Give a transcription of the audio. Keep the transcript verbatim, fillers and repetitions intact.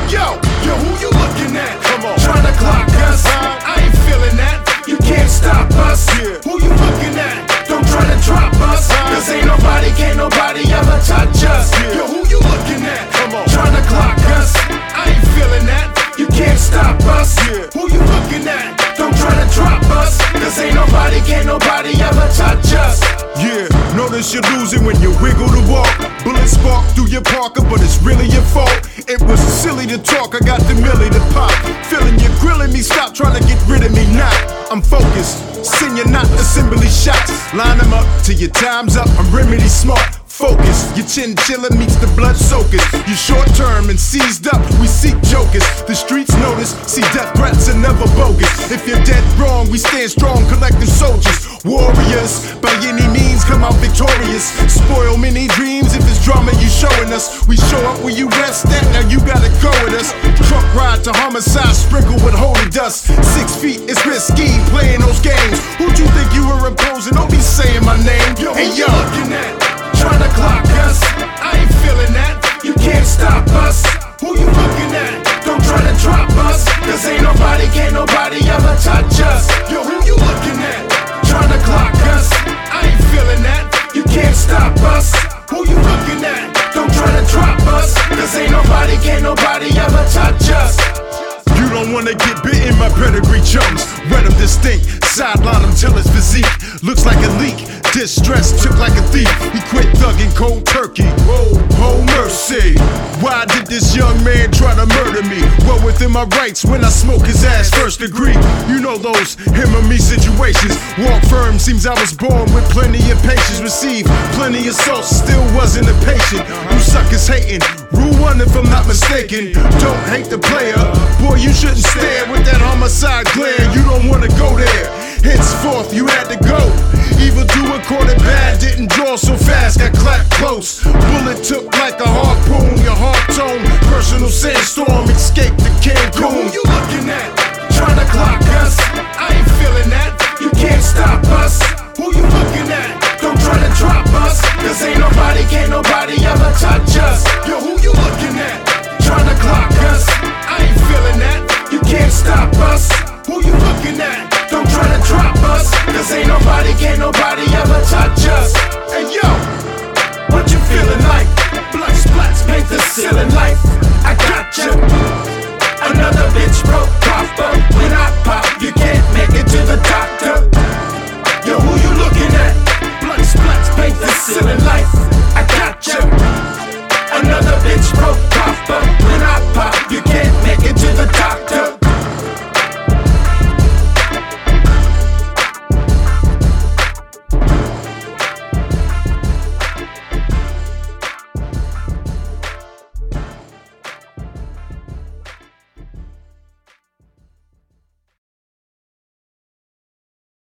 Yo, yo, who you looking at? Come on. Tryna clock us? I ain't feeling that. You can't stop us. Yeah. Who you looking at? Don't try to drop us. Cause ain't nobody, can't nobody ever touch us. Yeah. Yo, who you looking at? Come on. Tryna clock us? I ain't feeling that. You can't stop us. Yeah. Who you looking at? Don't try to drop us. Cause ain't nobody, can't nobody ever touch us. Yeah, notice you're losing when you wiggle the walk. Bullets spark through your Parker, but it's really your fault. It was silly to talk, I got the milli to pop. Feeling you grilling me, stop trying to get rid of me now. I'm focused, send you not assembly shots. Line them up till your time's up, I'm remedy smart. Focus, your chinchilla meets the blood soakers. You short term and seized up, we seek jokers. The streets notice, see death threats are never bogus. If you're dead wrong, we stand strong, collective soldiers. Warriors, by any means come out victorious. Spoil many dreams if it's drama you showing us. We show up where you rest at, now you gotta go with us. Truck ride to homicide, sprinkled with holy dust. Six feet, it's risky, playing those games. Who'd you think you were imposing? Don't be saying my name. Yo, hey, who yo. you looking at? Tryna clock us? I ain't feeling that. You can't stop us. Who you looking at? Don't try to drop us. Cause ain't nobody, can't nobody ever touch us. Yo, who you looking at? Tryna clock us? I ain't feeling that. You can't stop us. Who you looking at? Don't try to drop us. Cause ain't nobody, can't nobody ever touch us. You don't wanna get bitten, my pedigree chums. Red him distinct, sideline him till his physique looks like a leak. Distressed, took like a thief. He quit thugging cold turkey. Whoa, oh mercy. Why did this young man try to murder me? Well, within my rights when I smoke his ass first degree. You know those him or me situations. Walk firm, seems I was born with plenty of patience. Received plenty of assaults, still wasn't impatient. You suckers hating. Rule one if I'm not mistaken. Don't hate the player. Boy, you shouldn't stare with that homicide glare. You don't wanna go there. Henceforth, you had to go. Evil doer caught it bad, didn't draw so fast, got clapped close. Bullet took like a harpoon, your heart tone, personal sandstorm.